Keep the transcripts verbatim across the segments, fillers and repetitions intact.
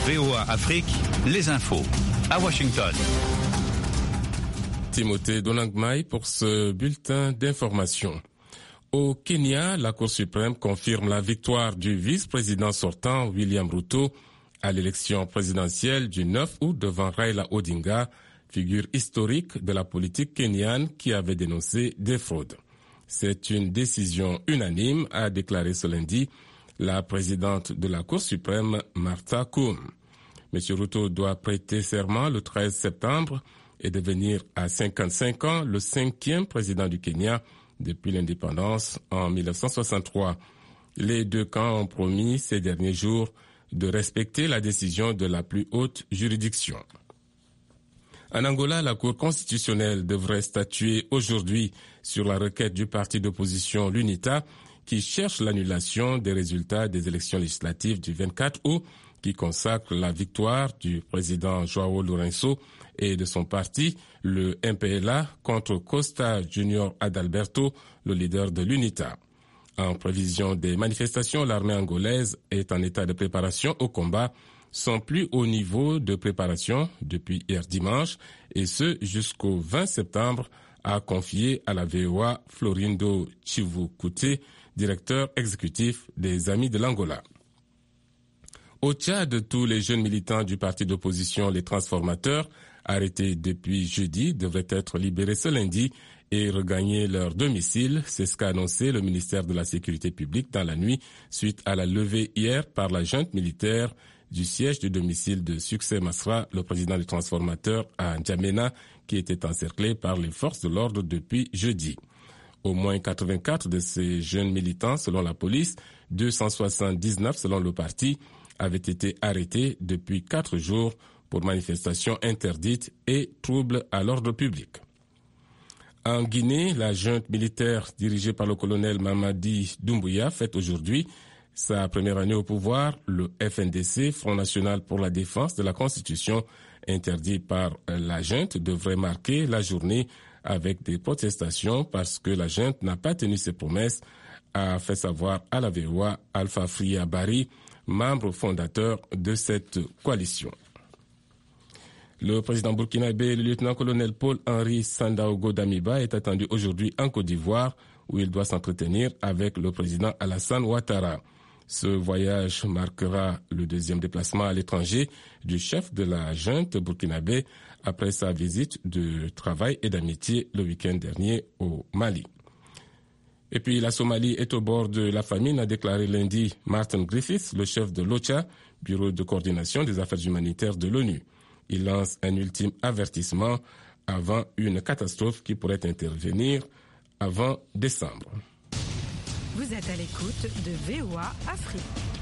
V O A Afrique, les infos à Washington. Timothée Donangmai pour ce bulletin d'information. Au Kenya, la Cour suprême confirme la victoire du vice-président sortant William Ruto à l'élection présidentielle du neuf août devant Raila Odinga, figure historique de la politique kenyane qui avait dénoncé des fraudes. C'est une décision unanime, a déclaré ce lundi la présidente de la Cour suprême, Martha Koome. M. Ruto doit prêter serment le treize septembre et devenir à cinquante-cinq ans le cinquième président du Kenya depuis l'indépendance en mille neuf cent soixante-trois. Les deux camps ont promis ces derniers jours de respecter la décision de la plus haute juridiction. En Angola, la Cour constitutionnelle devrait statuer aujourd'hui sur la requête du parti d'opposition l'UNITA qui cherche l'annulation des résultats des élections législatives du vingt-quatre août qui consacre la victoire du président João Lourenço et de son parti, le M P L A, contre Costa Junior Adalberto, le leader de l'UNITA. En prévision des manifestations, l'armée angolaise est en état de préparation au combat, son plus haut niveau de préparation depuis hier dimanche, et ce jusqu'au vingt septembre, a confié à la V O A Florindo Chivukute, directeur exécutif des Amis de l'Angola. Au Tchad, tous les jeunes militants du parti d'opposition Les Transformateurs, arrêtés depuis jeudi, devraient être libérés ce lundi et regagner leur domicile. C'est ce qu'a annoncé le ministère de la Sécurité publique dans la nuit suite à la levée hier par la junte militaire du siège du domicile de Succès Masra, le président des Transformateurs à N'Djamena, qui était encerclé par les forces de l'ordre depuis jeudi. Au moins quatre-vingt-quatre de ces jeunes militants, selon la police, deux cent soixante-dix-neuf selon le parti, avaient été arrêtés depuis quatre jours pour manifestations interdites et troubles à l'ordre public. En Guinée, la junte militaire dirigée par le colonel Mamadi Doumbouya fête aujourd'hui sa première année au pouvoir. Le F N D C, Front National pour la Défense de la Constitution, interdit par la junte, devrait marquer la journée avec des protestations parce que la junte n'a pas tenu ses promesses, a fait savoir à la V O A Alpha Fria Bari, membre fondateur de cette coalition. Le président burkinabé, le lieutenant-colonel Paul-Henri Sandaogo Damiba, est attendu aujourd'hui en Côte d'Ivoire où il doit s'entretenir avec le président Alassane Ouattara. Ce voyage marquera le deuxième déplacement à l'étranger du chef de la junte burkinabé après sa visite de travail et d'amitié le week-end dernier au Mali. Et puis la Somalie est au bord de la famine, a déclaré lundi Martin Griffiths, le chef de l'OCHA, Bureau de coordination des affaires humanitaires de l'ONU. Il lance un ultime avertissement avant une catastrophe qui pourrait intervenir avant décembre. Vous êtes à l'écoute de V O A Afrique.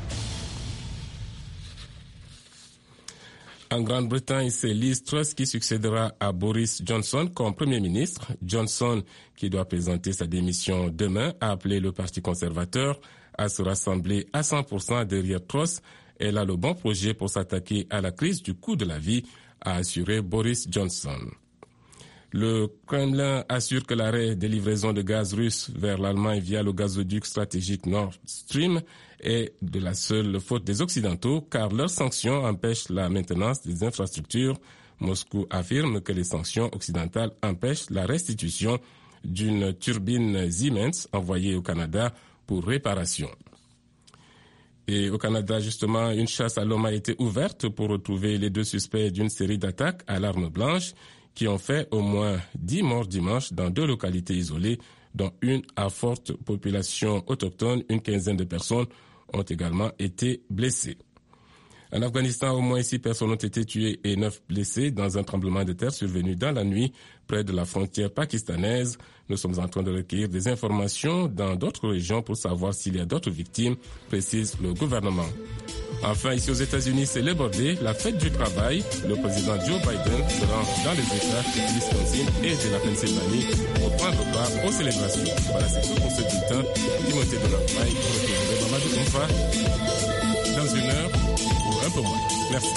En Grande-Bretagne, c'est Liz Truss qui succédera à Boris Johnson comme Premier ministre. Johnson, qui doit présenter sa démission demain, a appelé le Parti conservateur à se rassembler à cent pour cent derrière Truss. Elle a le bon projet pour s'attaquer à la crise du coût de la vie, a assuré Boris Johnson. Le Kremlin assure que l'arrêt des livraisons de gaz russe vers l'Allemagne via le gazoduc stratégique Nord Stream est de la seule faute des Occidentaux, car leurs sanctions empêchent la maintenance des infrastructures. Moscou affirme que les sanctions occidentales empêchent la restitution d'une turbine Siemens envoyée au Canada pour réparation. Et au Canada, justement, une chasse à l'homme a été ouverte pour retrouver les deux suspects d'une série d'attaques à l'arme blanche qui ont fait au moins dix morts dimanche dans deux localités isolées, dont une à forte population autochtone. Une quinzaine de personnes ont également été blessées. En Afghanistan, au moins six personnes ont été tuées et neuf blessées dans un tremblement de terre survenu dans la nuit près de la frontière pakistanaise. Nous sommes en train de recueillir des informations dans d'autres régions pour savoir s'il y a d'autres victimes, précise le gouvernement. Enfin, ici aux États-Unis, c'est Labor Day, la fête du travail. Le président Joe Biden se rend dans les États du Wisconsin et de la Pennsylvanie pour prendre part aux célébrations. Voilà, c'est tout pour ce bulletin. Timothée Donangmai, pour retrouver Mamadou Konfa dans une heure ou un peu moins. Merci.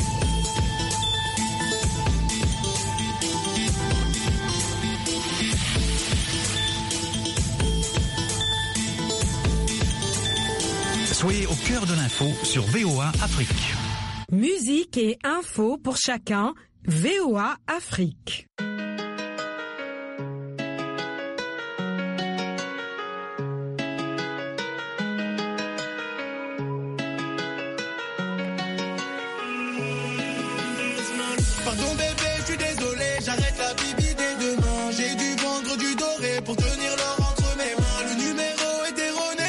Soyez au cœur de l'info sur V O A Afrique. Musique et info pour chacun, V O A Afrique. Pardon bébé, je suis désolé, j'arrête la bibi dès demain. J'ai dû vendre du doré pour tenir l'or entre mes mains. Le numéro est erroné,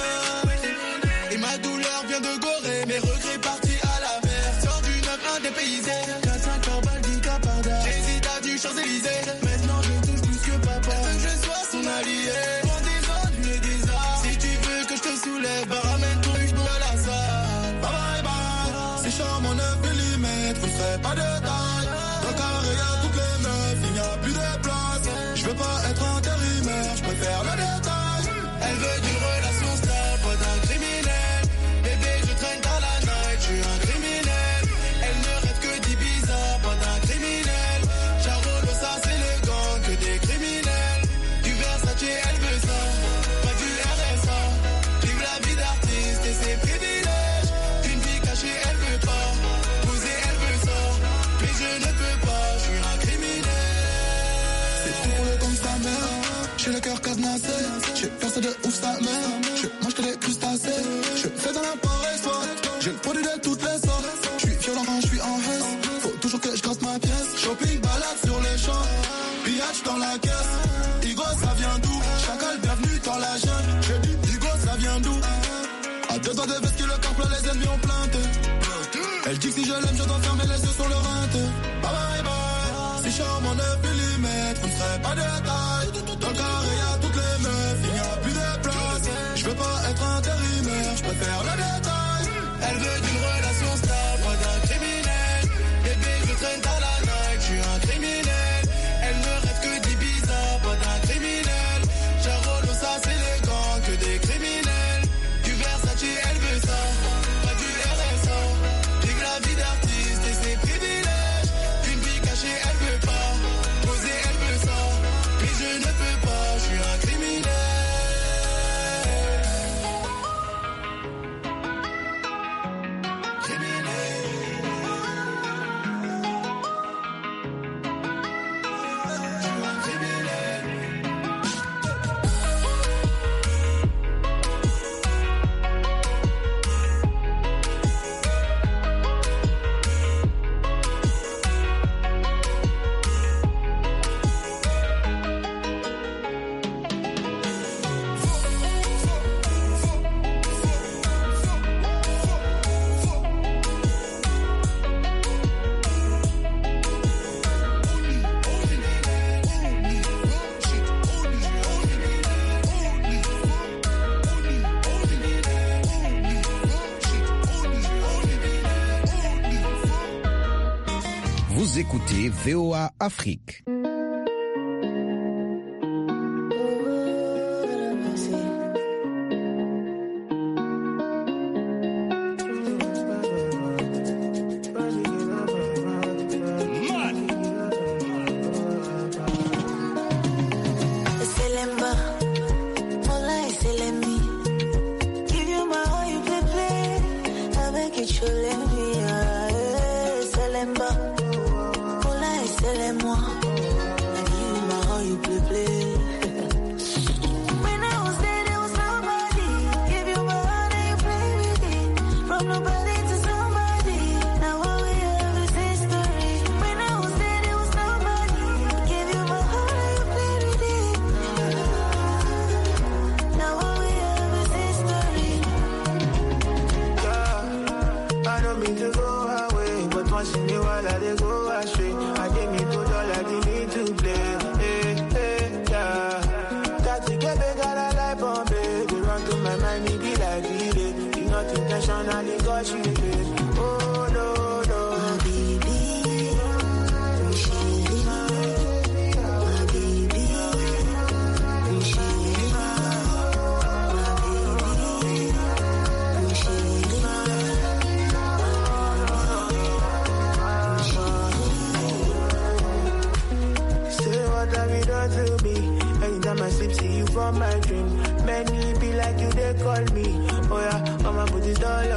et ma douleur vient de Gorée. Mes regrets partis à la mer, sors du neuf un dépaysé. quatre cinq par balle, dix cas par dard. J'hésite à du Champs-Élysées, maintenant je touche plus que papa. Elle veut que je sois son allié, prends des ennuis et des arts. Si tu veux que je te soulève, bah ramène ton huche de la salle. Bye bye bye, c'est charme en neuf millimètres, vous ferez pas de taille. Dans le carré y'a toutes les meufs, il n'y a plus de place. Je veux pas être intérimaire, je préfère le détail. Elle veut d'une relation stable, pas d'un criminel. Bébé, je traîne dans la night, je suis un criminel. Elle ne rêve que d'Ibiza, pas d'un criminel. Charolo, ça c'est le gang, que des criminels. Du Versace, elle veut ça, pas du R S A. Vive la vie d'artiste et ses privilèges. Une vie cachée, elle veut pas. Poser, elle veut ça, mais je ne peux pas, je suis un criminel. C'est tout pour le comme sa mère. J'ai le cœur cadenassé, j'ai percé de ouf sa mère. Je mange que des crustacés, je fais dans la paresse, j'ai le produit de toutes les sortes. Je suis violent quand je suis en haisse, faut toujours que je casse ma pièce. Shopping, balade sur les champs, pillage dans la caisse. Igo, ça vient d'où? Chacal, bienvenue dans la jungle. Je dis, Igo, ça vient d'où? À deux doigts de veste que le camp plein, les ennemis ont plainte. Elle dit que si je l'aime, je dois fermer les yeux sur le rente. Bye bye bye, si charme en neuf millimètres, vous ne ferez pas de taille. Dans le carré y'a toutes les meufs, il n'y a plus de place. Je veux pas être intérimaire, je préfère le détail. Elle veut d'une relation stable, pas d'un criminel. Bébé, je traîne dans la night, je suis un criminel. Elle ne rêve que d'Ibiza, pas d'un criminel. Charolo, ça c'est le gang, que des criminels. Du Versace, elle veut ça, pas du R S A. Vive la vie d'artiste et ses privilèges. Une vie cachée, elle veut pas. Poser, elle veut ça, mais je ne peux pas, je suis un criminel. Vous écoutez V O A Afrique. Intentionally got you there. Oh